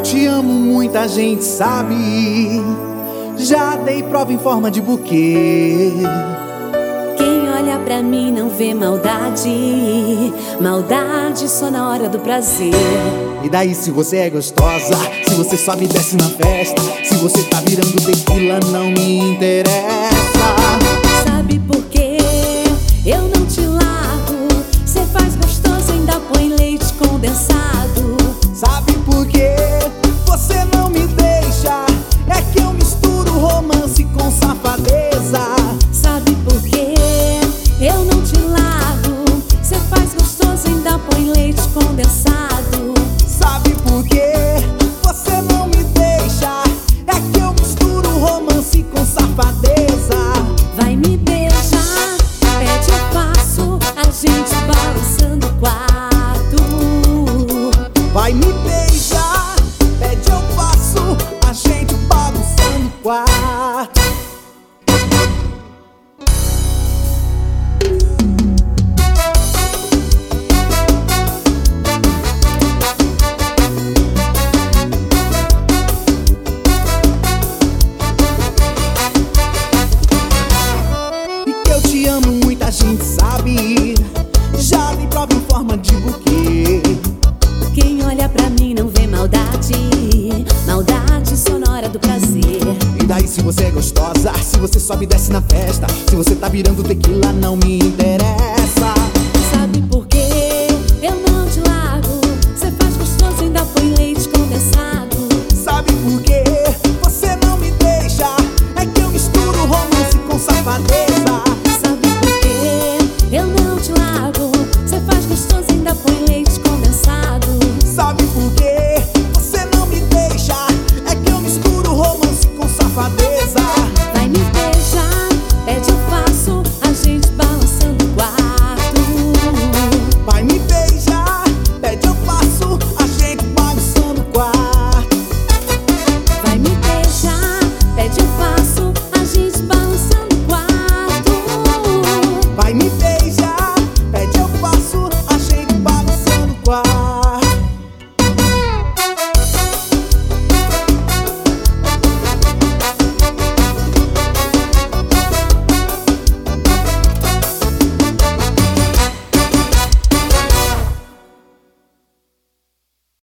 te amo, muita gente sabe. Já dei prova em forma de buquê. Quem olha pra mim não vê maldade. Maldade só na hora do prazer. E daí se você é gostosa, se você sobe e desce na festa, se você tá virando tequila não me interessa. Sabe por quê? Eu não te largo. Cê faz gostoso, ainda põe leite condensado. Sabe por quê? Você não me deixa. É que eu misturo romance com safadeza. Sabe por quê? Eu não te largo. Cê faz gostoso, ainda põe leite condensado. Sabe por quê? Você não me deixa. É que eu misturo romance com safadeza. Vai me beijar, pede eu faço, a gente balançando o quarto. Vai me beijar, pede eu faço, a gente bagunçando o quarto. E que eu te amo, muita gente sabe. Já dei prova em forma de buquê. Quem olha pra mim não vê maldade. Maldade só na hora do prazer. E daí se você é gostosa, se você sobe e desce na festa, se você tá virando tequila não me interessa.